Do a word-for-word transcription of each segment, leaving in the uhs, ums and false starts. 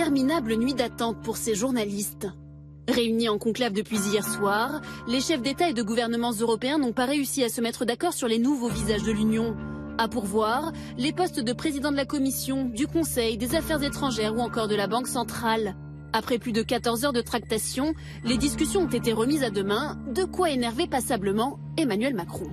interminable nuit d'attente pour ces journalistes. Réunis en conclave depuis hier soir, les chefs d'État et de gouvernements européens n'ont pas réussi à se mettre d'accord sur les nouveaux visages de l'Union. À pourvoir, les postes de président de la Commission, du Conseil, des Affaires étrangères ou encore de la Banque centrale. Après plus de quatorze heures de tractation, les discussions ont été remises à demain, de quoi énerver passablement Emmanuel Macron.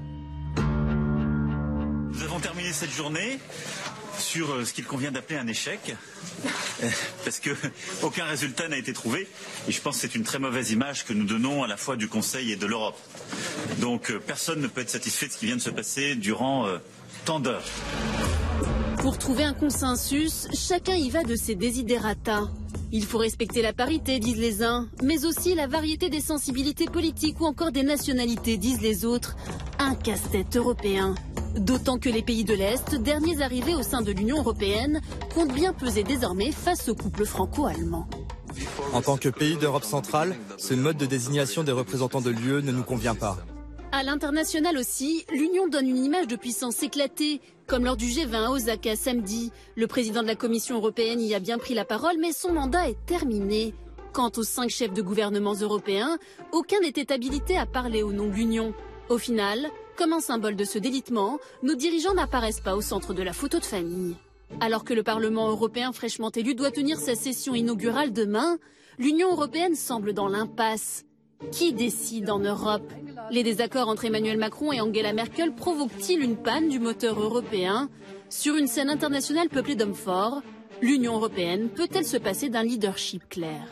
Nous avons terminé cette journée sur ce qu'il convient d'appeler un échec, parce qu'aucun résultat n'a été trouvé, et je pense que c'est une très mauvaise image que nous donnons à la fois du Conseil et de l'Europe. Donc personne ne peut être satisfait de ce qui vient de se passer durant euh, tant d'heures. Pour trouver un consensus, chacun y va de ses desiderata. Il faut respecter la parité, disent les uns, mais aussi la variété des sensibilités politiques ou encore des nationalités, disent les autres. Un casse-tête européen. D'autant que les pays de l'Est, derniers arrivés au sein de l'Union européenne, comptent bien peser désormais face au couple franco-allemand. En tant que pays d'Europe centrale, ce mode de désignation des représentants de l'U E ne nous convient pas. À l'international aussi, l'Union donne une image de puissance éclatée, comme lors du G vingt à Osaka samedi. Le président de la Commission européenne y a bien pris la parole, mais son mandat est terminé. Quant aux cinq chefs de gouvernements européens, aucun n'était habilité à parler au nom de l'Union. Au final, comme un symbole de ce délitement, nos dirigeants n'apparaissent pas au centre de la photo de famille. Alors que le Parlement européen fraîchement élu doit tenir sa session inaugurale demain, l'Union européenne semble dans l'impasse. Qui décide en Europe? Les désaccords entre Emmanuel Macron et Angela Merkel provoquent-ils une panne du moteur européen? Sur une scène internationale peuplée d'hommes forts, l'Union européenne peut-elle se passer d'un leadership clair?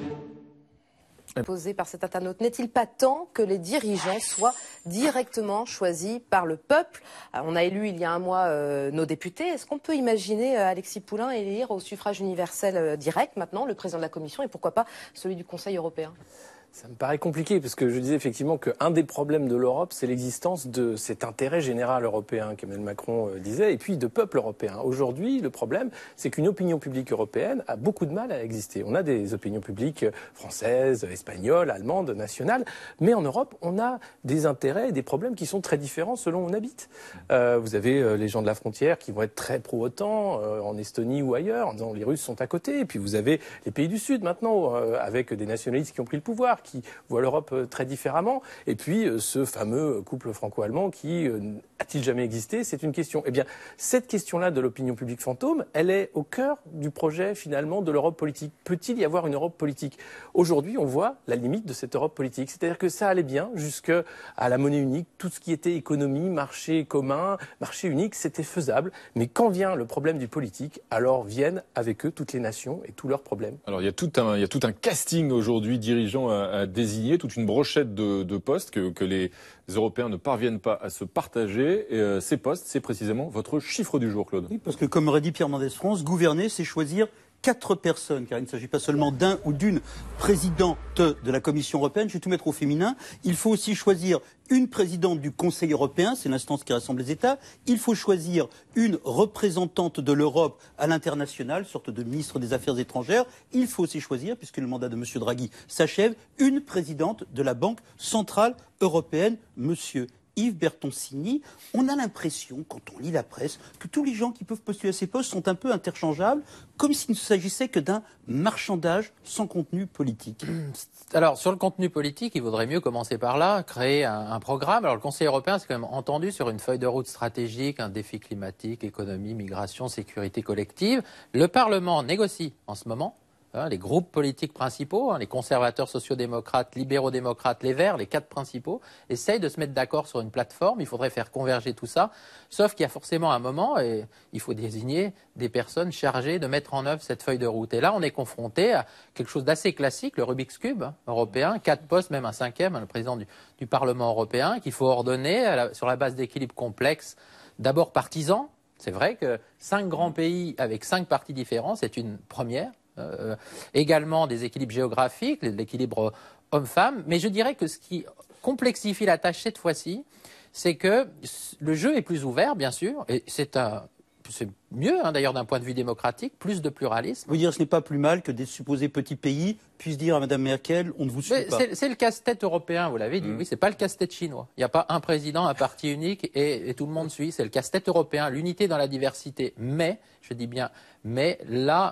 Posé par cet internaute, n'est-il pas temps que les dirigeants soient directement choisis par le peuple? On a élu il y a un mois euh, nos députés. Est-ce qu'on peut imaginer euh, Alexis Poulain élire au suffrage universel euh, direct maintenant le président de la Commission et pourquoi pas celui du Conseil européen? Ça me paraît compliqué, parce que je disais effectivement qu'un des problèmes de l'Europe, c'est l'existence de cet intérêt général européen qu'Emmanuel Macron disait, et puis de peuple européen. Aujourd'hui, le problème, c'est qu'une opinion publique européenne a beaucoup de mal à exister. On a des opinions publiques françaises, espagnoles, allemandes, nationales, mais en Europe, on a des intérêts et des problèmes qui sont très différents selon où on habite. Euh, vous avez euh, les gens de la frontière qui vont être très pro-OTAN, euh, en Estonie ou ailleurs, en disant les Russes sont à côté, et puis vous avez les pays du Sud maintenant, euh, avec des nationalistes qui ont pris le pouvoir, qui voient l'Europe très différemment. Et puis, ce fameux couple franco-allemand qui euh, a-t-il jamais existé? C'est une question. Eh bien, cette question-là de l'opinion publique fantôme, elle est au cœur du projet, finalement, de l'Europe politique. Peut-il y avoir une Europe politique? Aujourd'hui, on voit la limite de cette Europe politique. C'est-à-dire que ça allait bien jusqu'à la monnaie unique. Tout ce qui était économie, marché commun, marché unique, c'était faisable. Mais quand vient le problème du politique, alors viennent avec eux toutes les nations et tous leurs problèmes. Alors, il y a tout un, il y a tout un casting aujourd'hui dirigeant à, à désigner, toute une brochette de, de postes que, que les Européens ne parviennent pas à se partager. Et euh, ces postes, c'est précisément votre chiffre du jour, Claude. Oui, parce que comme aurait dit Pierre Mendès France, gouverner, c'est choisir quatre personnes, car il ne s'agit pas seulement d'un ou d'une présidente de la Commission européenne, je vais tout mettre au féminin. Il faut aussi choisir une présidente du Conseil européen, c'est l'instance qui rassemble les États. Il faut choisir une représentante de l'Europe à l'international, sorte de ministre des Affaires étrangères. Il faut aussi choisir, puisque le mandat de M. Draghi s'achève, une présidente de la Banque centrale européenne, M. Yves Bertoncini. On a l'impression, quand on lit la presse, que tous les gens qui peuvent postuler à ces postes sont un peu interchangeables, comme s'il ne s'agissait que d'un marchandage sans contenu politique. Alors, sur le contenu politique, il vaudrait mieux commencer par là, créer un, un programme. Alors, le Conseil européen s'est quand même entendu sur une feuille de route stratégique, un défi climatique, économie, migration, sécurité collective. Le Parlement négocie en ce moment. Hein, les groupes politiques principaux, hein, les conservateurs sociaux-démocrates, libéraux-démocrates, les Verts, les quatre principaux, essayent de se mettre d'accord sur une plateforme. Il faudrait faire converger tout ça. Sauf qu'il y a forcément un moment, et il faut désigner des personnes chargées de mettre en œuvre cette feuille de route. Et là, on est confronté à quelque chose d'assez classique, le Rubik's Cube hein, européen, quatre postes, même un cinquième, hein, le président du, du Parlement européen, qu'il faut ordonner à la, sur la base d'équilibres complexes, d'abord partisans. C'est vrai que cinq grands pays avec cinq partis différents, c'est une première. Euh, également des équilibres géographiques, l'équilibre homme-femme. Mais je dirais que ce qui complexifie la tâche cette fois-ci, c'est que le jeu est plus ouvert, bien sûr, et c'est un... C'est mieux, hein, d'ailleurs, d'un point de vue démocratique, plus de pluralisme. Vous dire, ce n'est pas plus mal que des supposés petits pays puissent dire à Mme Merkel, on ne vous suit Mais pas. C'est le casse-tête européen, vous l'avez dit. Mmh. Oui, c'est pas le casse-tête chinois. Il n'y a pas un président, un parti unique et, et tout le monde suit. C'est le casse-tête européen, l'unité dans la diversité. Mais, je dis bien, mais là,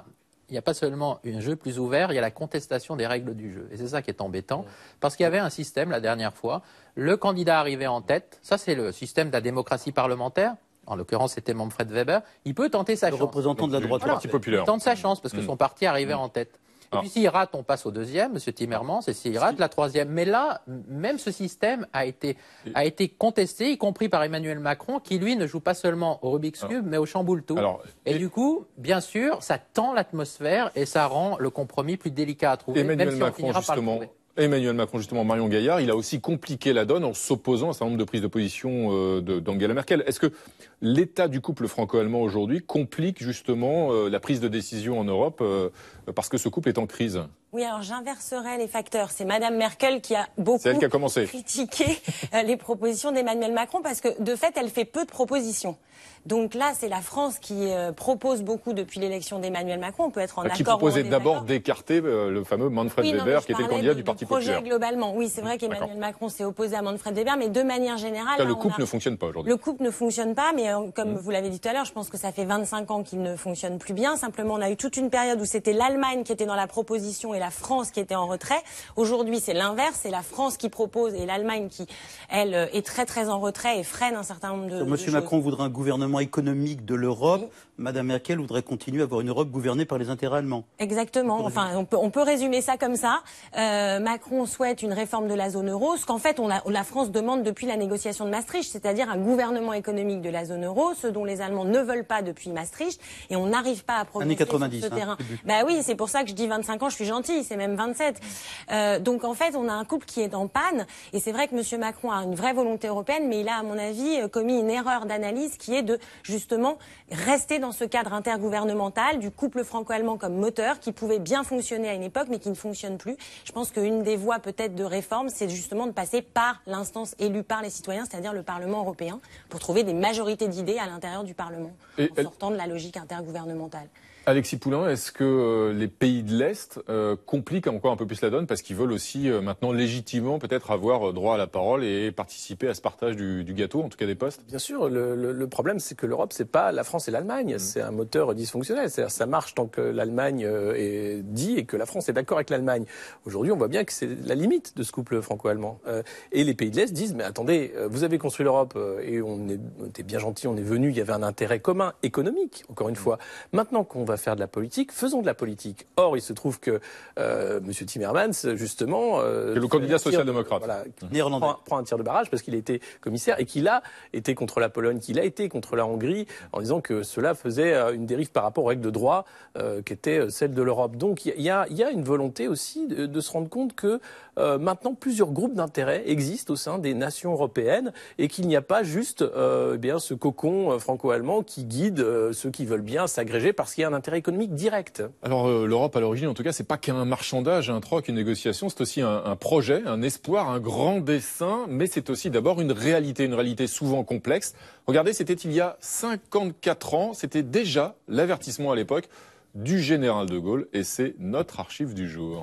il n'y a pas seulement un jeu plus ouvert, il y a la contestation des règles du jeu. Et c'est ça qui est embêtant, parce qu'il y avait un système la dernière fois, le candidat arrivait en tête, ça c'est le système de la démocratie parlementaire, en l'occurrence c'était Manfred Weber, il peut tenter sa le chance. Le représentant de la droite. Voilà, Parti populaire. Il tente sa chance, parce que mmh. son parti arrivait mmh. en tête. Et ah. puis s'il rate, on passe au deuxième, M. Timmermans, et s'il rate, la troisième. Mais là, même ce système a été, a été contesté, y compris par Emmanuel Macron, qui lui ne joue pas seulement au Rubik's Cube, mais au chamboule-tout. Et, et du coup, bien sûr, ça tend l'atmosphère et ça rend le compromis plus délicat à trouver, Emmanuel même si Macron, on finira justement, par le trouver. Emmanuel Macron, justement, Marion Gaillard, il a aussi compliqué la donne en s'opposant à un certain nombre de prises de position euh, de, d'Angela Merkel. Est-ce que l'état du couple franco-allemand aujourd'hui complique justement euh, la prise de décision en Europe euh, parce que ce couple est en crise ? Oui, alors j'inverserai les facteurs. C'est Madame Merkel qui a beaucoup C'est elle qui a commencé. critiqué euh, les propositions d'Emmanuel Macron parce que, de fait, elle fait peu de propositions. Donc là, c'est la France qui euh, propose beaucoup depuis l'élection d'Emmanuel Macron. On peut être en qui accord. Qui proposait d'abord d'écarter euh, le fameux Manfred oui, Weber, non, qui était le candidat de, du Parti projet populaire. Globalement, oui, c'est vrai qu'Emmanuel Macron s'est opposé à Manfred Weber, mais de manière générale, Là, là, le couple a... ne fonctionne pas aujourd'hui. Le couple ne fonctionne pas, mais euh, comme mmh. vous l'avez dit tout à l'heure, je pense que ça fait vingt-cinq ans qu'il ne fonctionne plus bien. Simplement, on a eu toute une période où c'était l'Allemagne qui était dans la proposition et la France qui était en retrait. Aujourd'hui, c'est l'inverse, c'est la France qui propose et l'Allemagne qui, elle, est très très en retrait et freine un certain nombre de, de Monsieur choses. Macron voudrait un gouvernement économique de l'Europe. Oui. Madame Merkel voudrait continuer à avoir une Europe gouvernée par les intérêts allemands. Exactement. Enfin, on peut, on peut résumer ça comme ça. Euh, Macron souhaite une réforme de la zone euro, ce qu'en fait, on a, la France demande depuis la négociation de Maastricht, c'est-à-dire un gouvernement économique de la zone euro, ce dont les Allemands ne veulent pas depuis Maastricht, et on n'arrive pas à progresser sur ce hein, terrain. Bah oui, c'est pour ça que je dis vingt-cinq ans, je suis gentille, c'est même vingt-sept. Euh, donc en fait, on a un couple qui est en panne, et c'est vrai que Monsieur Macron a une vraie volonté européenne, mais il a, à mon avis, commis une erreur d'analyse qui est de, justement, rester dans ce cadre intergouvernemental du couple franco-allemand comme moteur qui pouvait bien fonctionner à une époque mais qui ne fonctionne plus. Je pense qu'une des voies peut-être de réforme, c'est justement de passer par l'instance élue par les citoyens, c'est-à-dire le Parlement européen, pour trouver des majorités d'idées à l'intérieur du Parlement, Et en elle... sortant de la logique intergouvernementale. Alexis Poulain, est-ce que euh, les pays de l'Est euh, compliquent encore un peu plus la donne parce qu'ils veulent aussi euh, maintenant légitimement peut-être avoir euh, droit à la parole et participer à ce partage du, du gâteau, en tout cas des postes? Bien sûr, le, le, le problème c'est que l'Europe c'est pas la France et l'Allemagne, mmh. c'est un moteur dysfonctionnel, c'est-à-dire ça marche tant que l'Allemagne euh, est dit et que la France est d'accord avec l'Allemagne. Aujourd'hui on voit bien que c'est la limite de ce couple franco-allemand. Euh, et les pays de l'Est disent mais attendez, euh, vous avez construit l'Europe euh, et on, est, on était bien gentils, on est venu, il y avait un intérêt commun économique, encore une mmh. fois. Maintenant qu'on va faire de la politique, faisons de la politique. Or, il se trouve que euh, M. Timmermans, justement... Euh, c'est le candidat social-démocrate. Voilà, mmh. prend, prend un tir de barrage parce qu'il a été commissaire et qu'il a été contre la Pologne, qu'il a été contre la Hongrie, en disant que cela faisait une dérive par rapport aux règles de droit euh, qui étaient celles de l'Europe. Donc, il y a, y a une volonté aussi de, de se rendre compte que euh, maintenant, plusieurs groupes d'intérêts existent au sein des nations européennes et qu'il n'y a pas juste euh, eh bien, ce cocon euh, franco-allemand qui guide euh, ceux qui veulent bien s'agréger parce qu'il y a un intérêt économique direct. Alors euh, l'Europe à l'origine, en tout cas, c'est pas qu'un marchandage, un troc, une négociation, c'est aussi un, un projet, un espoir, un grand dessein, mais c'est aussi d'abord une réalité, une réalité souvent complexe. Regardez, c'était il y a cinquante-quatre ans, c'était déjà l'avertissement à l'époque du général de Gaulle, et c'est notre archive du jour.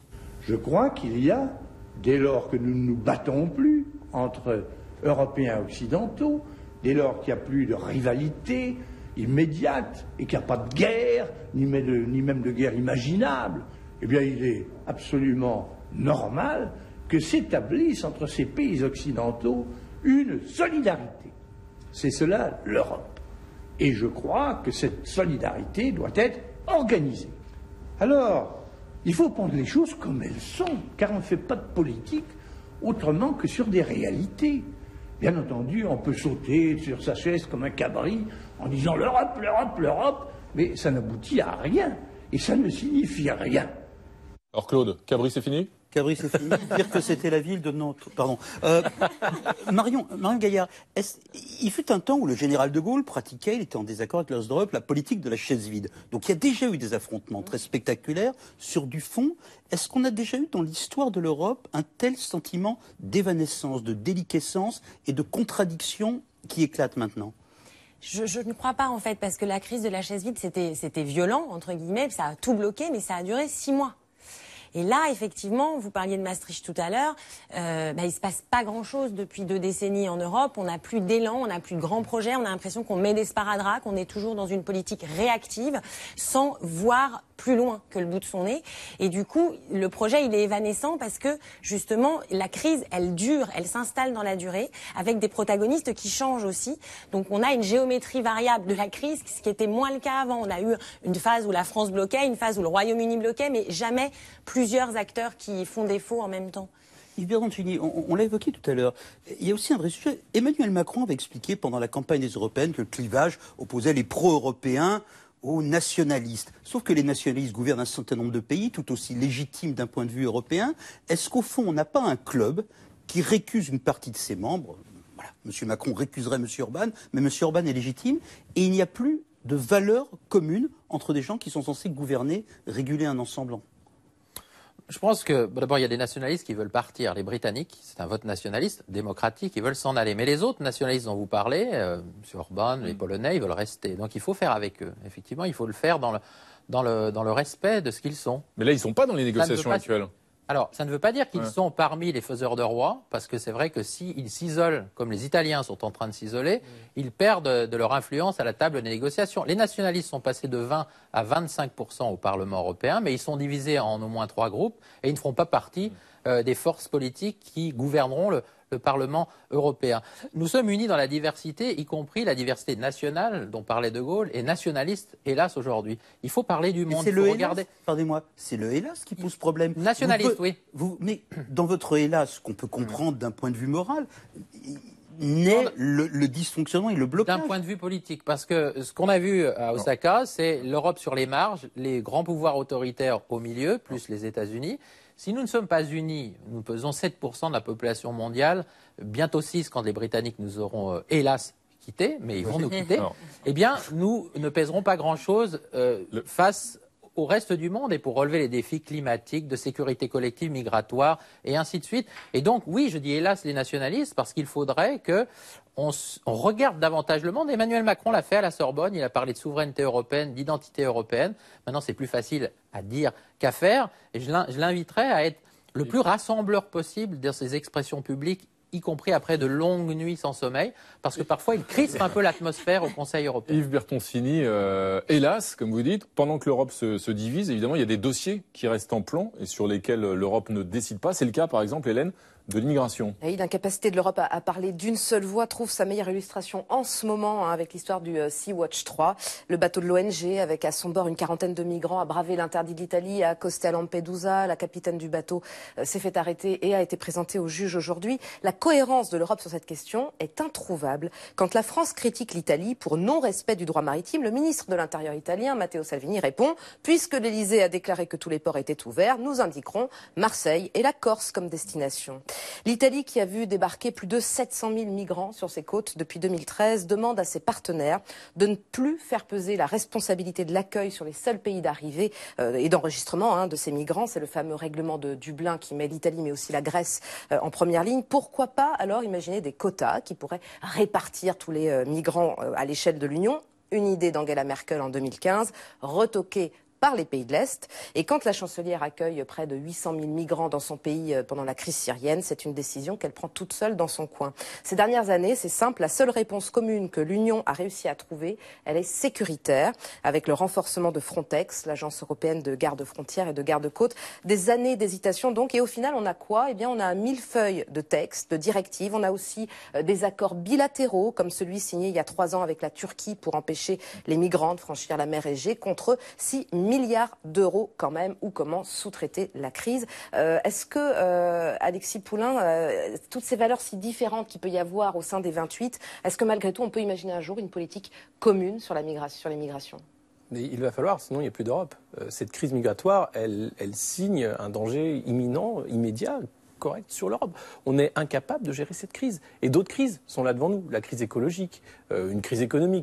Je crois qu'il y a, dès lors que nous ne nous battons plus entre Européens et Occidentaux, dès lors qu'il n'y a plus de rivalité immédiate et qu'il n'y a pas de guerre, ni même de, ni même de guerre imaginable, eh bien il est absolument normal que s'établisse entre ces pays occidentaux une solidarité. C'est cela l'Europe. Et je crois que cette solidarité doit être organisée. Alors, il faut prendre les choses comme elles sont, car on ne fait pas de politique autrement que sur des réalités. Bien entendu, on peut sauter sur sa chaise comme un cabri en disant l'Europe, l'Europe, l'Europe, mais ça n'aboutit à rien et ça ne signifie rien. Alors Claude, Cabri c'est fini ? Cabri c'est fini, dire que c'était la ville de Nantes. Pardon. Euh, Marion, Marion Gaillard, il fut un temps où le général de Gaulle pratiquait, il était en désaccord avec l'Ostdorp, la politique de la chaise vide. Donc il y a déjà eu des affrontements très spectaculaires sur du fond. Est-ce qu'on a déjà eu dans l'histoire de l'Europe un tel sentiment d'évanescence, de déliquescence et de contradiction qui éclate maintenant ? Je, je ne crois pas en fait, parce que la crise de la chaise vide, c'était, c'était violent, entre guillemets, ça a tout bloqué, mais ça a duré six mois. Et là, effectivement, vous parliez de Maastricht tout à l'heure, euh, bah, il se passe pas grand-chose depuis deux décennies en Europe. On n'a plus d'élan, on n'a plus de grands projets, on a l'impression qu'on met des sparadraps, qu'on est toujours dans une politique réactive, sans voir plus loin que le bout de son nez. Et du coup, le projet, il est évanescent parce que, justement, la crise, elle dure, elle s'installe dans la durée, avec des protagonistes qui changent aussi. Donc, on a une géométrie variable de la crise, ce qui était moins le cas avant. On a eu une phase où la France bloquait, une phase où le Royaume-Uni bloquait, mais jamais plusieurs acteurs qui font défaut en même temps. Yves Bertoncini, on, on l'a évoqué tout à l'heure, il y a aussi un vrai sujet. Emmanuel Macron avait expliqué pendant la campagne des Européennes que le clivage opposait les pro-européens aux nationalistes. Sauf que les nationalistes gouvernent un certain nombre de pays, tout aussi légitimes d'un point de vue européen. Est-ce qu'au fond, on n'a pas un club qui récuse une partie de ses membres? Voilà, M. Macron récuserait M. Orban, mais M. Orban est légitime, et il n'y a plus de valeurs communes entre des gens qui sont censés gouverner, réguler un ensemble. Je pense que, d'abord, il y a des nationalistes qui veulent partir. Les Britanniques, c'est un vote nationaliste, démocratique, ils veulent s'en aller. Mais les autres nationalistes dont vous parlez, euh, M. Orban, les Polonais, ils veulent rester. Donc il faut faire avec eux. Effectivement, il faut le faire dans le, dans le, dans le respect de ce qu'ils sont. Mais là, ils ne sont pas dans les négociations pas... actuelles. Alors, ça ne veut pas dire qu'ils ouais. sont parmi les faiseurs de roi, parce que c'est vrai que s'ils s'isolent, comme les Italiens sont en train de s'isoler, mmh. ils perdent de leur influence à la table des négociations. Les nationalistes sont passés de vingt à vingt-cinq pour cent au Parlement européen, mais ils sont divisés en au moins trois groupes et ils ne feront pas partie euh, des forces politiques qui gouverneront le, le Parlement européen. Nous sommes unis dans la diversité, y compris la diversité nationale dont parlait De Gaulle, et nationaliste, hélas, aujourd'hui. Il faut parler du monde. C'est le regarder... hélas, pardonnez-moi, c'est le hélas qui pose problème. Nationaliste, vous, oui. Vous, mais dans votre hélas, qu'on peut comprendre d'un point de vue moral, naît le, le dysfonctionnement et le blocage. D'un point de vue politique, parce que ce qu'on a vu à Osaka, c'est l'Europe sur les marges, les grands pouvoirs autoritaires au milieu, plus les États-Unis. Si nous ne sommes pas unis, nous pesons sept pour cent de la population mondiale, bientôt six quand les Britanniques nous auront, euh, hélas, quittés, mais ils vont nous quitter, eh bien, nous ne pèserons pas grand-chose euh, Le... face au reste du monde et pour relever les défis climatiques, de sécurité collective, migratoire et ainsi de suite. Et donc, oui, je dis hélas les nationalistes parce qu'il faudrait que on, on regarde davantage le monde. Emmanuel Macron l'a fait à la Sorbonne, il a parlé de souveraineté européenne, d'identité européenne. Maintenant, c'est plus facile à dire qu'à faire. Et je l'inviterais à être le plus rassembleur possible dans ses expressions publiques, y compris après de longues nuits sans sommeil, parce que parfois il crispe un peu l'atmosphère au Conseil européen. Yves Bertoncini, euh, hélas, comme vous dites, pendant que l'Europe se, se divise, évidemment, il y a des dossiers qui restent en plan et sur lesquels l'Europe ne décide pas. C'est le cas, par exemple, Hélène, de l'immigration. Oui, l'incapacité de l'Europe à, à parler d'une seule voix trouve sa meilleure illustration en ce moment hein, avec l'histoire du euh, Sea-Watch trois. Le bateau de l'O N G avec à son bord une quarantaine de migrants a bravé l'interdit de l'Italie, a accosté à Lampedusa. La capitaine du bateau euh, s'est fait arrêter et a été présentée au juge aujourd'hui. La cohérence de l'Europe sur cette question est introuvable. Quand la France critique l'Italie pour non-respect du droit maritime, le ministre de l'Intérieur italien, Matteo Salvini, répond « Puisque l'Elysée a déclaré que tous les ports étaient ouverts, nous indiquerons Marseille et la Corse comme destination ». L'Italie, qui a vu débarquer plus de sept cent mille migrants sur ses côtes depuis deux mille treize, demande à ses partenaires de ne plus faire peser la responsabilité de l'accueil sur les seuls pays d'arrivée euh, et d'enregistrement hein, de ces migrants. C'est le fameux règlement de Dublin qui met l'Italie mais aussi la Grèce euh, en première ligne. Pourquoi pas alors imaginer des quotas qui pourraient répartir tous les euh, migrants euh, à l'échelle de l'Union? Une idée d'Angela Merkel en deux mille quinze, retoquée par les pays de l'Est. Et quand la chancelière accueille près de huit cent mille migrants dans son pays pendant la crise syrienne, c'est une décision qu'elle prend toute seule dans son coin. Ces dernières années, c'est simple, la seule réponse commune que l'Union a réussi à trouver, elle est sécuritaire, avec le renforcement de Frontex, l'agence européenne de garde-frontières et de garde-côtes. Des années d'hésitation donc, et au final, on a quoi? Eh bien, on a un millefeuille de textes, de directives. On a aussi euh, des accords bilatéraux, comme celui signé il y a trois ans avec la Turquie pour empêcher les migrants de franchir la mer Égée, contre six milliards d'euros quand même, ou comment sous-traiter la crise. Euh, Est-ce que, euh, Alexis Poulain, euh, toutes ces valeurs si différentes qu'il peut y avoir au sein des vingt-huit, est-ce que malgré tout on peut imaginer un jour une politique commune sur, la migration, sur les migrations? Mais il va falloir, sinon il n'y a plus d'Europe. Euh, cette crise migratoire, elle, elle signe un danger imminent, immédiat, correct sur l'Europe. On est incapable de gérer cette crise. Et d'autres crises sont là devant nous. La crise écologique, euh, une crise économique.